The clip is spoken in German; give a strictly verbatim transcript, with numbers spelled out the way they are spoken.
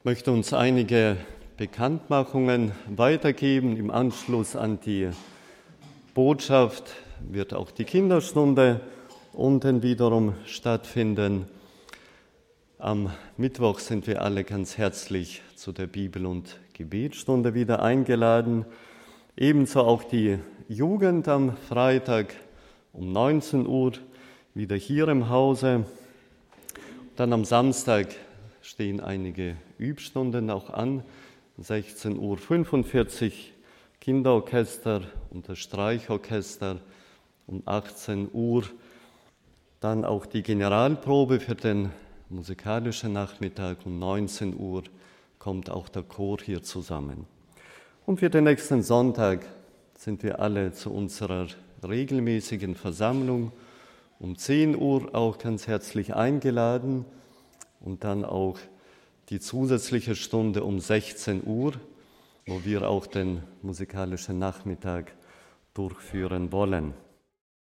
Ich möchte uns einige Bekanntmachungen weitergeben. Im Anschluss an die Botschaft wird auch die Kinderstunde unten wiederum stattfinden. Am Mittwoch sind wir alle ganz herzlich zu der Bibel- und Gebetsstunde wieder eingeladen. Ebenso auch die Jugend am Freitag um neunzehn Uhr wieder hier im Hause. Dann am Samstag stehen einige Übstunden auch an. sechzehn Uhr fünfundvierzig Kinderorchester und das Streichorchester. Um achtzehn Uhr dann auch die Generalprobe für den musikalischen Nachmittag. Um neunzehn Uhr kommt auch der Chor hier zusammen. Und für den nächsten Sonntag sind wir alle zu unserer regelmäßigen Versammlung um zehn Uhr auch ganz herzlich eingeladen. Und dann auch die zusätzliche Stunde um sechzehn Uhr, wo wir auch den musikalischen Nachmittag durchführen wollen.